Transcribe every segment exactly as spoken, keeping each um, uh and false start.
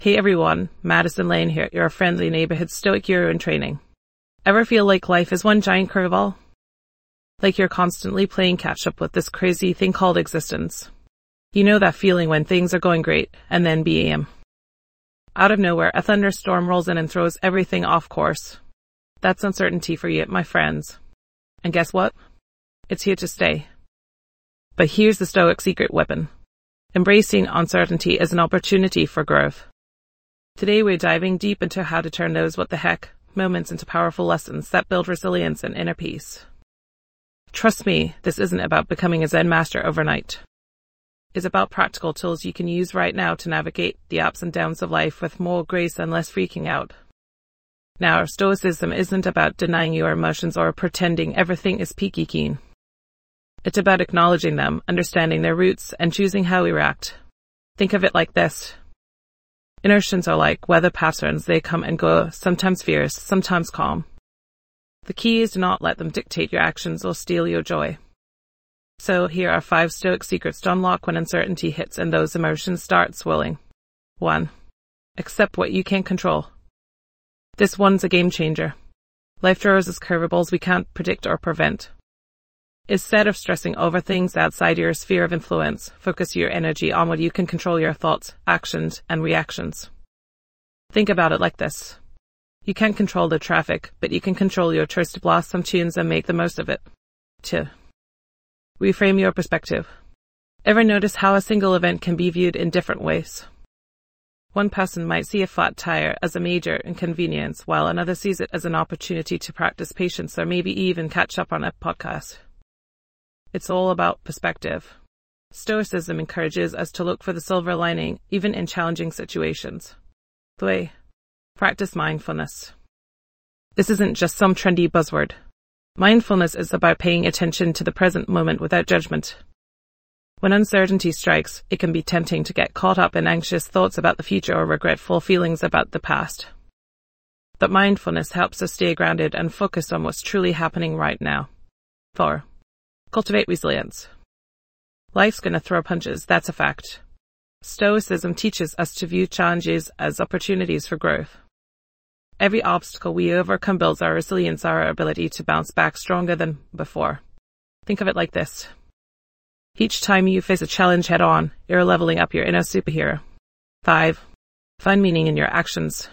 Hey everyone, Madison Lane here, your friendly neighborhood Stoic guru in training. Ever feel like life is one giant curveball? Like you're constantly playing catch up with this crazy thing called existence. You know that feeling when things are going great, and then bam. Out of nowhere, a thunderstorm rolls in and throws everything off course. That's uncertainty for you, my friends. And guess what? It's here to stay. But here's the Stoic secret weapon. Embracing uncertainty is an opportunity for growth. Today we're diving deep into how to turn those what the heck moments into powerful lessons that build resilience and inner peace. Trust me, this isn't about becoming a Zen master overnight. It's about practical tools you can use right now to navigate the ups and downs of life with more grace and less freaking out. Now, Stoicism isn't about denying your emotions or pretending everything is peaky keen. It's about acknowledging them, understanding their roots, and choosing how we react. Think of it like this. Emotions are like weather patterns. They come and go, sometimes fierce, sometimes calm. The key is to not let them dictate your actions or steal your joy. So here are five Stoic secrets to unlock when uncertainty hits and those emotions start swirling. one. Accept what you can't control. This one's a game changer. Life throws us curveballs we can't predict or prevent. Instead of stressing over things outside your sphere of influence, focus your energy on what you can control: your thoughts, actions, and reactions. Think about it like this. You can't control the traffic, but you can control your choice to blast some tunes and make the most of it. two. Reframe your perspective. Ever notice how a single event can be viewed in different ways? One person might see a flat tire as a major inconvenience, while another sees it as an opportunity to practice patience or maybe even catch up on a podcast. It's all about perspective. Stoicism encourages us to look for the silver lining, even in challenging situations. three. Practice mindfulness. This isn't just some trendy buzzword. Mindfulness is about paying attention to the present moment without judgment. When uncertainty strikes, it can be tempting to get caught up in anxious thoughts about the future or regretful feelings about the past. But mindfulness helps us stay grounded and focused on what's truly happening right now. four. Cultivate resilience. Life's gonna throw punches, that's a fact. Stoicism teaches us to view challenges as opportunities for growth. Every obstacle we overcome builds our resilience, our ability to bounce back stronger than before. Think of it like this. Each time you face a challenge head on, you're leveling up your inner superhero. five. Find meaning in your actions.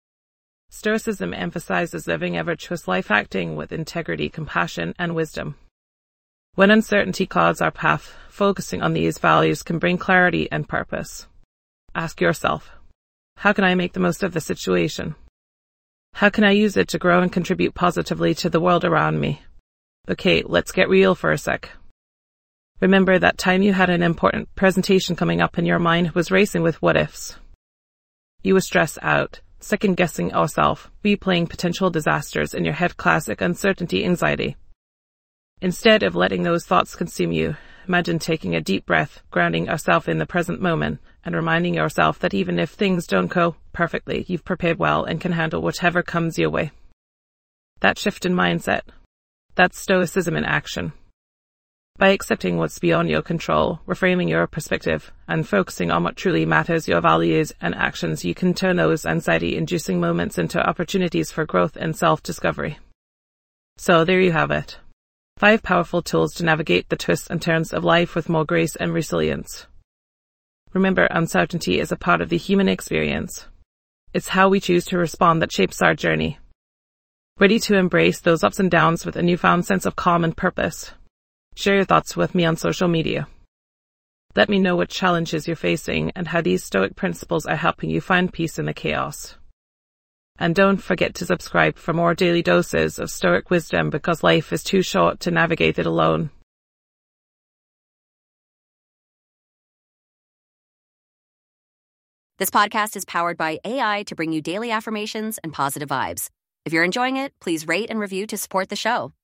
Stoicism emphasizes living a virtuous life, acting with integrity, compassion, and wisdom. When uncertainty clouds our path, focusing on these values can bring clarity and purpose. Ask yourself, how can I make the most of the situation? How can I use it to grow and contribute positively to the world around me? Okay, let's get real for a sec. Remember that time you had an important presentation coming up and your mind was racing with what-ifs. You were stressed out, second-guessing yourself, replaying potential disasters in your head, classic uncertainty anxiety. Instead of letting those thoughts consume you, imagine taking a deep breath, grounding yourself in the present moment, and reminding yourself that even if things don't go perfectly, you've prepared well and can handle whatever comes your way. That shift in mindset, that's Stoicism in action. By accepting what's beyond your control, reframing your perspective, and focusing on what truly matters, your values and actions, you can turn those anxiety-inducing moments into opportunities for growth and self-discovery. So there you have it. Five powerful tools to navigate the twists and turns of life with more grace and resilience. Remember, uncertainty is a part of the human experience. It's how we choose to respond that shapes our journey. Ready to embrace those ups and downs with a newfound sense of calm and purpose? Share your thoughts with me on social media. Let me know what challenges you're facing and how these Stoic principles are helping you find peace in the chaos. And don't forget to subscribe for more daily doses of Stoic wisdom, because life is too short to navigate it alone. This podcast is powered by A I to bring you daily affirmations and positive vibes. If you're enjoying it, please rate and review to support the show.